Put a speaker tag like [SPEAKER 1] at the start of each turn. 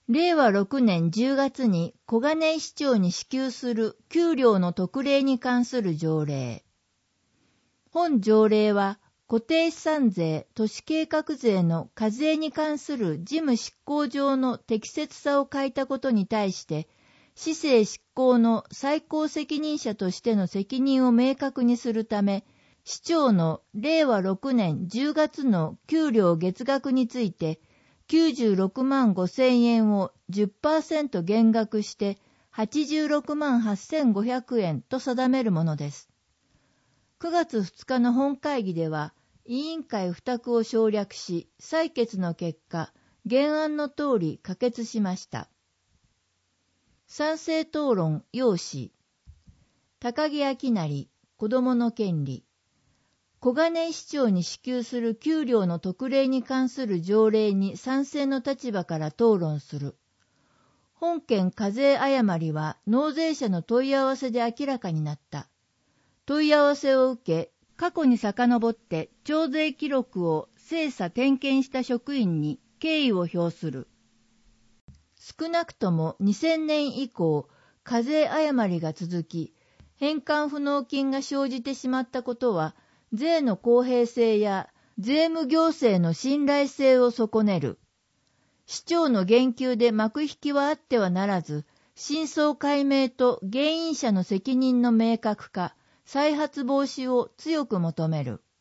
[SPEAKER 1] 令和6年10月に小金井市長に支給する給料の特例に関する条例。本条例は固定資産税、都市計画税の課税に関する事務執行上の適切さを欠いたことに対して、市政執行の最高責任者としての責任を明確にするため、市長の令和6年10月の給料月額について、96万5千円を 10% 減額して86万8500円と定めるものです。9月2日の本会議では、委員会付託を省略し、採決の結果、原案の通り可決しました。賛成討論要旨。高木明成、子どもの権利。小金井市長に支給する給料の特例に関する条例に賛成の立場から討論する。本件課税誤りは納税者の問い合わせで明らかになった。問い合わせを受け、過去に遡って徴税記録を精査点検した職員に敬意を表する。少なくとも2000年以降、課税誤りが続き、返還不納金が生じてしまったことは、税の公平性や税務行政の信頼性を損ねる。市長の言及で幕引きはあってはならず、真相解明と原因者の責任の明確化、再発防止を強く求める。